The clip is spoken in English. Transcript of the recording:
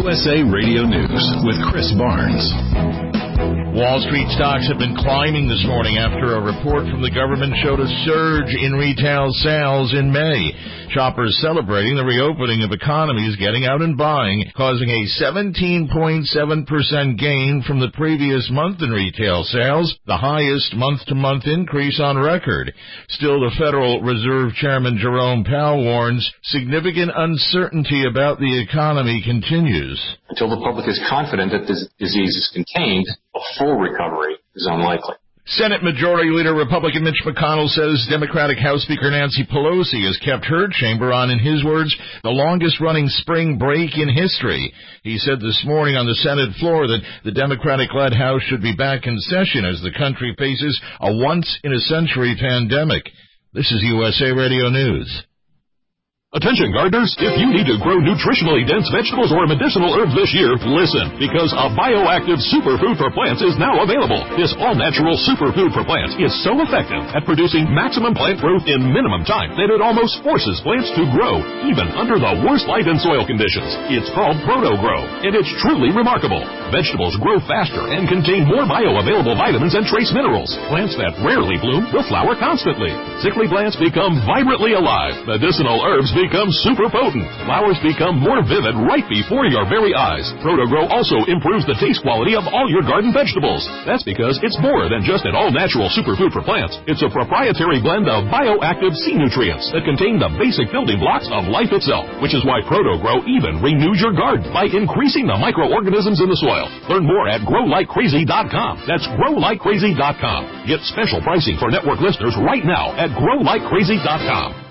USA Radio News with Chris Barnes. Wall Street stocks have been climbing this morning after a report from the government showed a surge in retail sales in May. Shoppers celebrating the reopening of economies getting out and buying, causing a 17.7% gain from the previous month in retail sales, the highest month-to-month increase on record. Still, the Federal Reserve Chairman Jerome Powell warns significant uncertainty about the economy continues. Until the public is confident that this disease is contained, a full recovery is unlikely. Senate Majority Leader Republican Mitch McConnell says Democratic House Speaker Nancy Pelosi has kept her chamber on, in his words, the longest-running spring break in history. He said this morning on the Senate floor that the Democratic-led House should be back in session as the country faces a once-in-a-century pandemic. This is USA Radio News. Attention gardeners, if you need to grow nutritionally dense vegetables or medicinal herbs this year, listen, because a bioactive superfood for plants is now available. This all-natural superfood for plants is so effective at producing maximum plant growth in minimum time that it almost forces plants to grow, even under the worst light and soil conditions. It's called Proto-Grow, and it's truly remarkable. Vegetables grow faster and contain more bioavailable vitamins and trace minerals. Plants that rarely bloom will flower constantly. Sickly plants become vibrantly alive. Medicinal herbs become super potent. Flowers become more vivid right before your very eyes. Proto-Grow also improves the taste quality of all your garden vegetables. That's because it's more than just an all-natural superfood for plants. It's a proprietary blend of bioactive sea nutrients that contain the basic building blocks of life itself, which is why Proto-Grow even renews your garden by increasing the microorganisms in the soil. Learn more at growlikecrazy.com. That's growlikecrazy.com. Get special pricing for network listeners right now at growlikecrazy.com.